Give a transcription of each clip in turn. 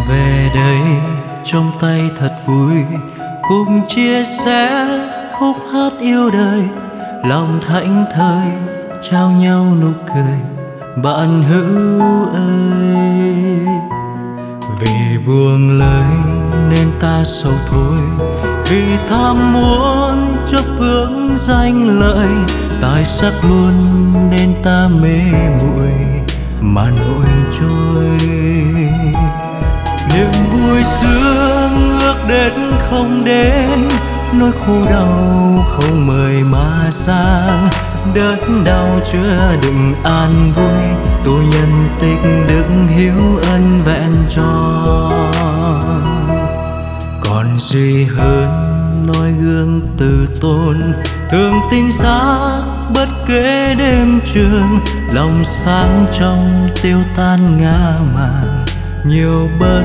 về đây trong tay thật vui, cùng chia sẻ khúc hát yêu đời, lòng thảnh thơi trao nhau nụ cười. Bạn hữu ơi, vì buông lời nên ta sầu thôi, vì tham muốn chấp phước danh lợi, tài sắc luôn nên ta mê muội mà nổi trôi. Niềm vui sướng ước đến không đến, nỗi khổ đau không mời mà sang. Đớn đau chứa đựng an vui, tôi nhân tích đức hiếu ân vẹn tròn. Còn gì hơn noi gương từ tôn, thường tinh xác bất kể đêm trường. Lòng sáng trong tiêu tan ngã màng, nhiều bất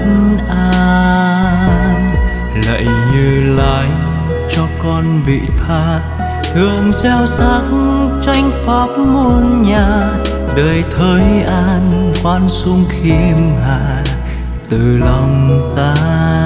an. Lạy Như Lai cho con vị tha, thường gieo sắc tranh pháp muôn nhà. Đời thới an khoan dung khiêm hà từ lòng ta.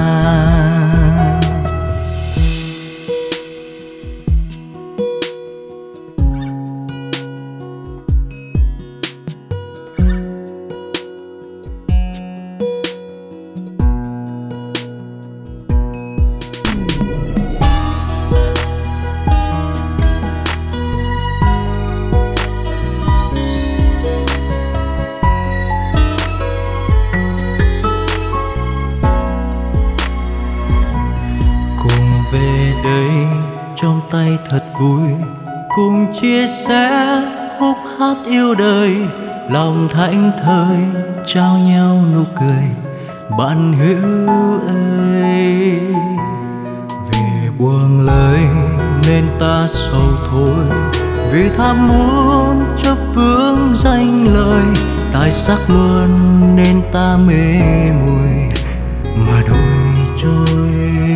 Về đây trong tay thật vui, cùng chia sẻ khúc hát yêu đời, lòng thảnh thơi trao nhau nụ cười. Bạn hữu ơi, vì buông lời nên ta sầu thôi, vì tham muốn chấp phước danh lợi, tài sắc luôn nên ta mê muội mà đổi trôi.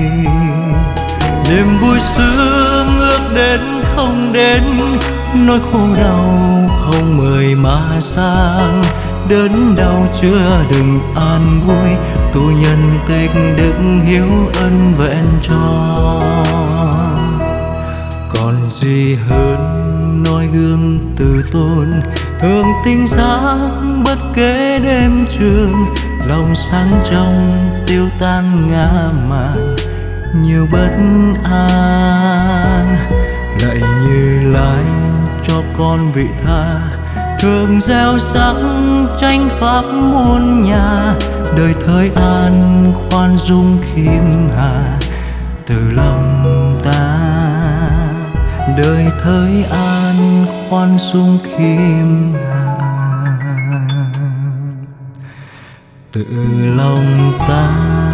Niềm vui sướng ước đến không đến, nỗi khổ đau không mời mà sang. Đớn đau chứa đựng an vui, tu nhân tích đức hiếu ân vẹn tròn. Còn gì hơn noi gương từ tôn, thường tinh giác bất kể đêm trường. Lòng sáng trong tiêu tan ngã màng, nhiều bất an. Lạy Như Lai cho con vị tha, thường gieo sắc tranh pháp muôn nhà. Đời thới an khoan dung khiêm hà từ lòng ta. Đời thới an khoan dung khiêm hà từ lòng ta.